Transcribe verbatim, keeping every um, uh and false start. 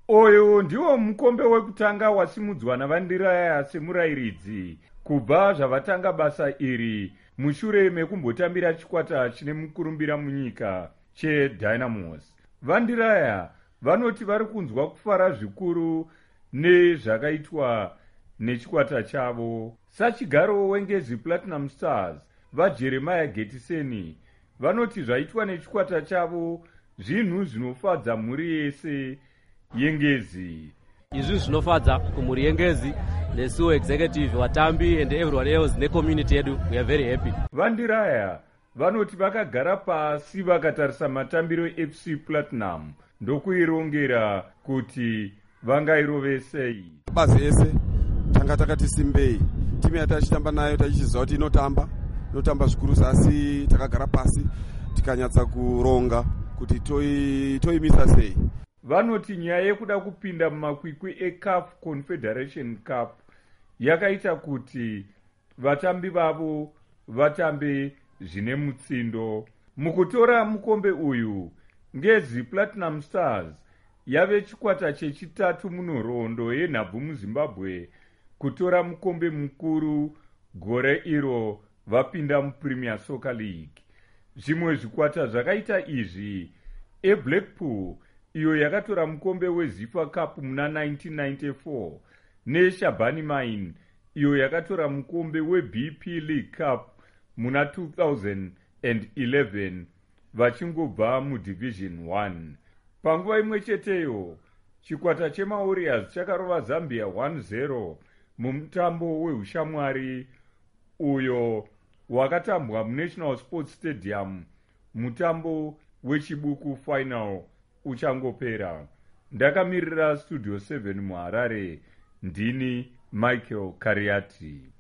Oyo ndiwo mukombe wekutanga wasimudzwa naVandiraya semurayiridzi kubva zvavatanga basa iri mushure mekumbotambira chikwata chine mukurumbira munyika cheDynamos. Vandiraya vanoti vari kunzwa kufara zvikuru nezvakaitwa nechikwata chavo. Sachigaro wengezi Platinum Stars vaJeremiah Getiseni vanoti zvaitwa nechikwata chavo zvinhu zvinofadza mhuri yese yengezi. Izvi zvinofadza kumhuri yengezi nesuwo executive vatambi and everyone else necommunity yedu. We are very happy. Vandiraya vanoti vakagara pasi vakatarisa matambiro eF C Platinum ndokuirongera kuti vangairovei sei. Bazi ese tanga takati simbei timu yatachitamba nayo tachiziva kuti inotamba inotamba zvikuru, asi takagara pasi tikanyatsa kuronga kuti toimisa sei. Vanoti nyaya yekuda kupinda mumakwikwi eC A F Confederation Cup yakaita kuti vatambi vavo vatambe zvine mutsindo. Mukutora mukombe uyu, Ngezi Platinum Stars yave chikwata chechitatu munhoroondo yenhabvu muZimbabwe kutora mukombe mukuru gore iro vapinda muPremier Soccer League. Zvimwe zvikwata zvakaita izvi, eBlackpool iyo yakatora mukombe weZifa Cup muna nineteen ninety-four neShabani Mine iyo yakatora mukombe weB P League Cup muna two thousand eleven vachingobva muDivision one. Panguva imwe cheteyo, chikwata chemaWarriors chakarova Zambia one zero mumutambo wehushamwari uyo wakatambwa muNational Sports Stadium, mutambo wechibuku final uchangopera. Ndakamirira Studio seven muHarare, ndini Michael Kariati.